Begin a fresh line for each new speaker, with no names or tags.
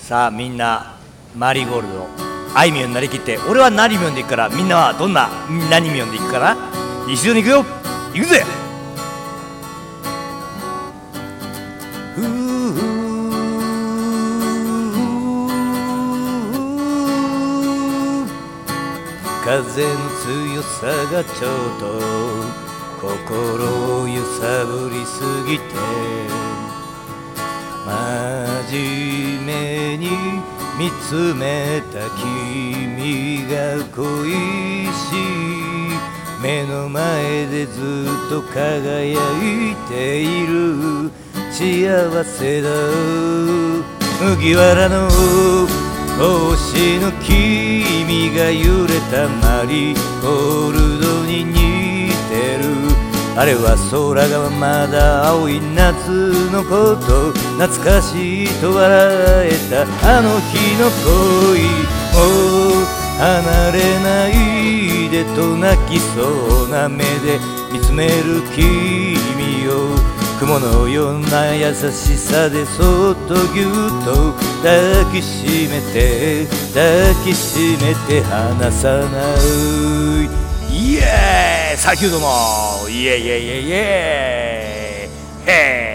さあみんなマリーゴールドあいみょんになりきって、俺はなりみょんでいくから、みんなはどんな何みょんでいくかな。一緒にいくよ、いくぜ。風の強さがちょっと心を揺さぶりすぎて、真面目に見つめた君が恋しい、目の前でずっと輝いている幸せだ。麦わらの帽子の君が揺れたマリーゴールドに似てる。あれは空がまだ青い夏のこと、懐かしいと笑えたあの日の恋。もう離れないでと泣きそうな目で見つめる君を、雲のような優しさでそっとぎゅっと抱きしめて抱きしめて離さない。イエーイ、サンキューどうも、イエイイエイイエイイエイ、ヘイ。